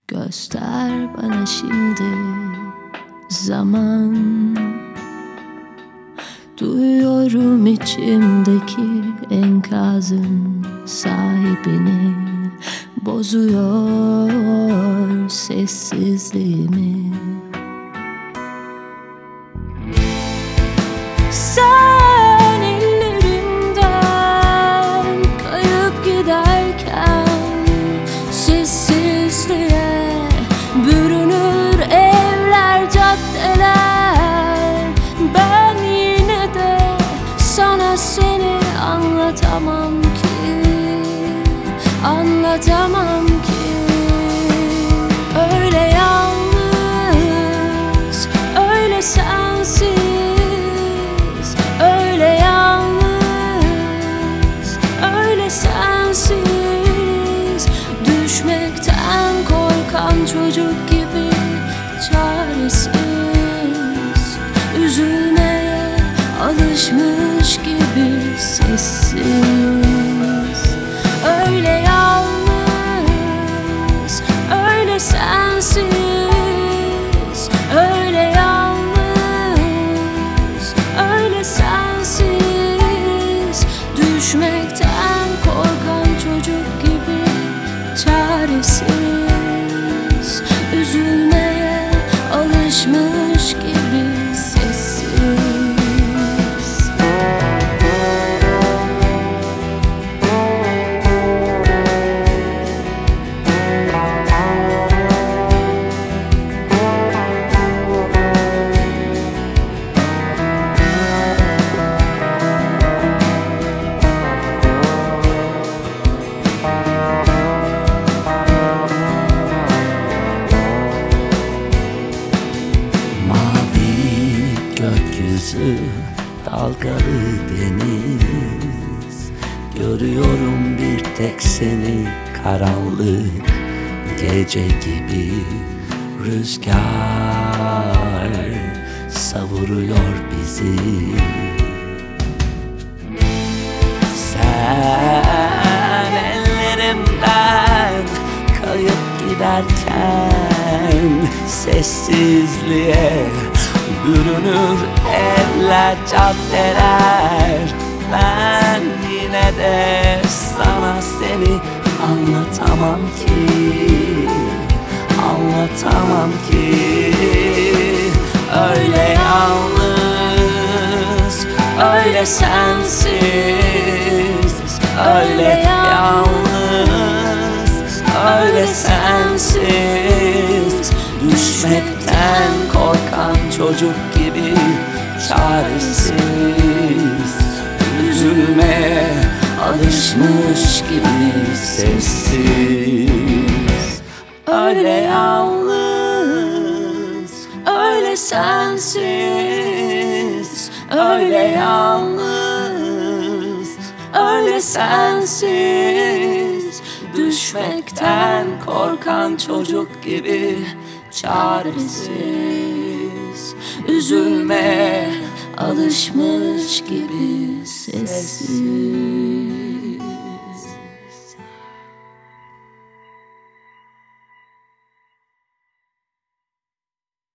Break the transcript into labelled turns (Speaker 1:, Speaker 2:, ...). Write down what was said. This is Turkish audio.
Speaker 1: Göster bana şimdi zaman. Duyuyorum içimdeki enkazın sahibini, bozuyor sessizliğimi. Sen ellerimden kayıp giderken sessizliğe bürünür evler, caddeler. Ben yine de sana seni anlatamam ki, anlatamam ki. Öyle yalnız, öyle sensiz, öyle yalnız, öyle sensiz. Düşmekten korkan çocuk gibi çaresiz, üzülmeye alışmış gibi sessiz. Öyle yalnız, öyle sensiz, öyle yalnız, öyle sensiz. Düşmekten korkan çocuk gibi çaresiz, üzülmeye alışmış gibi sessiz.
Speaker 2: Gökyüzü, dalgalı deniz, görüyorum bir tek seni. Karanlık gece gibi rüzgar savuruyor bizi. Sen ellerimden kayıp giderken sessizliğe bürünür evler, caddeler. Ben yine de sana seni anlatamam ki, anlatamam ki. Öyle yalnız, öyle sensiz, öyle yalnız, öyle sensiz. Düşmekten korkan çocuk gibi çaresiz, üzülmeye alışmış gibi sessiz. Öyle yalnız, öyle sensiz, öyle yalnız, öyle sensiz. Düşmekten korkan çocuk gibi çaresiz, üzülmeye alışmış gibi sessiz.